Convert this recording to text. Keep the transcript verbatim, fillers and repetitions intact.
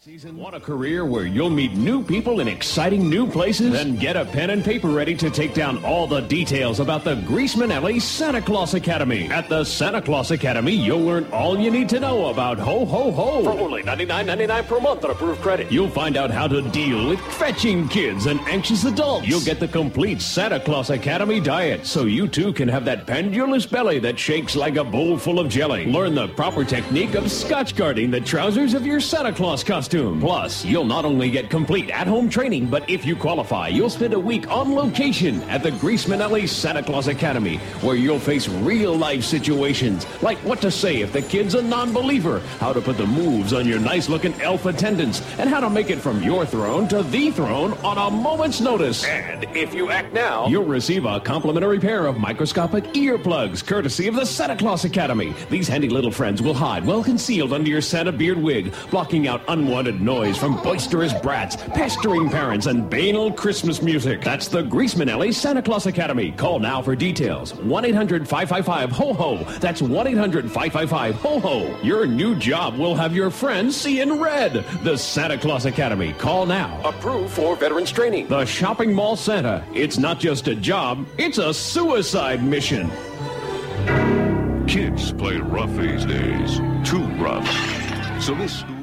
Season. Want a career where you'll meet new people in exciting new places? Then get a pen and paper ready to take down all the details about the Grease Manelli Santa Claus Academy. At the Santa Claus Academy, you'll learn all you need to know about ho ho ho for only ninety-nine ninety-nine per month on approved credit. You'll find out how to deal with fetching kids and anxious adults. You'll get the complete Santa Claus Academy diet, so you too can have that pendulous belly that shakes like a bowl full of jelly. Learn the proper technique of Scotch guarding the trousers of your Santa Claus costume. Plus, you'll not only get complete at-home training, but if you qualify, you'll spend a week on location at the Grease Manelli Santa Claus Academy, where you'll face real-life situations, like what to say if the kid's a non-believer, how to put the moves on your nice-looking elf attendants, and how to make it from your throne to the throne on a moment's notice. And if you act now, you'll receive a complimentary pair of microscopic earplugs, courtesy of the Santa Claus Academy. These handy little friends will hide well concealed under your Santa beard wig, blocking out unwanted noise from boisterous brats, pestering parents, and banal Christmas music. That's the Grease Manelli Santa Claus Academy. Call now for details. one eight hundred five five five ho ho. That's one eight hundred five five five ho ho. Your new job will have your friends see in red. The Santa Claus Academy. Call now. Approved for veterans training. The Shopping Mall Santa. It's not just a job, it's a suicide mission. Kids play rough these days. Too rough. So this